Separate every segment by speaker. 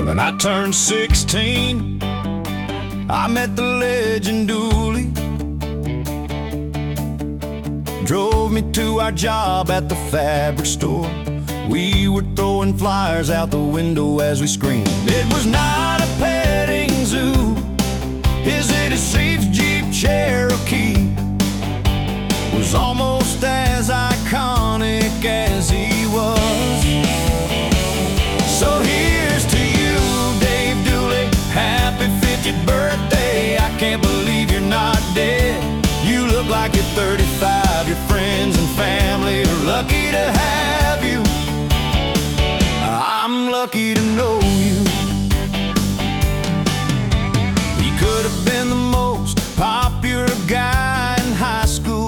Speaker 1: When I turned 16, I met the legend Dooley. Drove me to our job at the fabric store. We were throwing flyers out the window as we screamed. It was not a petting zoo. His 86 Jeep Cherokee was almost as iconic as he was. So here's to you, Dave Dooley, happy 50th birthday. I can't believe you're not dead. You look like you're 35, your friends and family are lucky to have you. I'm lucky to know you. He could have been the most popular guy in high school.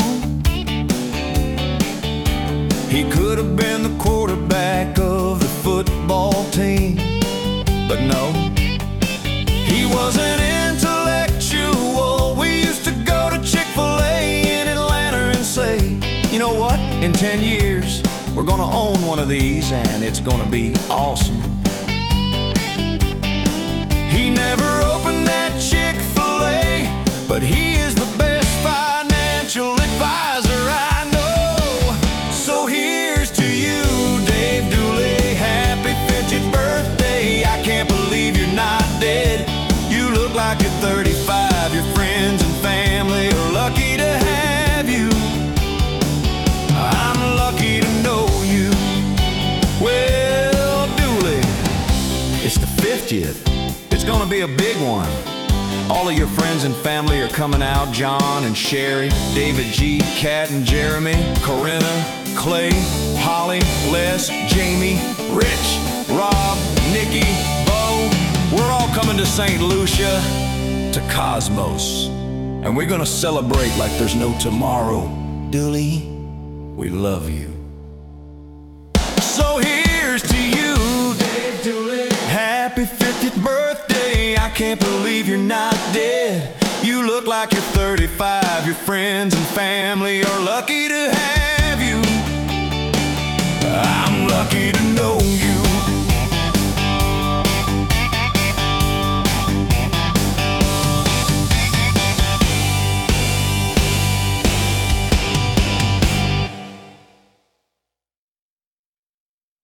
Speaker 1: He could have been the quarterback of the football team. But no, he was an intellectual. We used to go to Chick-fil-A in Atlanta and say, you know what, in 10 years we're gonna own one of these and it's gonna be awesome. He never opened that Chick-fil-A, but he is the best financial advisor I know. So here's to you, Dave Dooley, happy 50th birthday. I can't believe you're not dead. You look like you're 35, your friends and family are lucky to have you. I'm lucky to know you. Well, Dooley, it's the 50th. It's gonna be a big one. All of your friends and family are coming out. John and Sherry, David G, Kat and Jeremy, Corinna, Clay, Holly, Les, Jamie, Rich, Rob, Nikki, Bo. We're all coming to St. Lucia, to Cosmos. And we're gonna celebrate like there's no tomorrow. Dooley, we love you. So here's to you, Dave Dooley, happy 50th birthday. I can't believe you're not dead. You look like you're 35, your friends and family are lucky to have you. I'm lucky to know you.